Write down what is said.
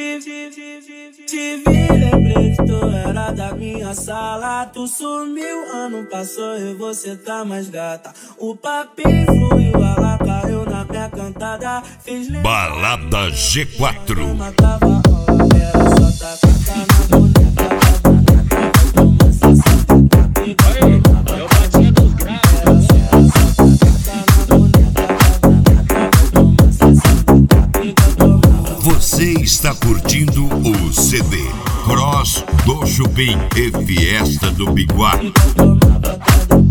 Te vi, lembrei que tu era da minha sala. Tu sumiu, ano passou e você tá mais gata. O papinho fluiu, ela caiu na minha cantada. Fiz Balada G4. matava hora, era só tacar na boneca. Toma 60, pica, Eu batia dos graves. Você está curtindo o CD Cross do Chupim e Fiesta do Biguá. toma,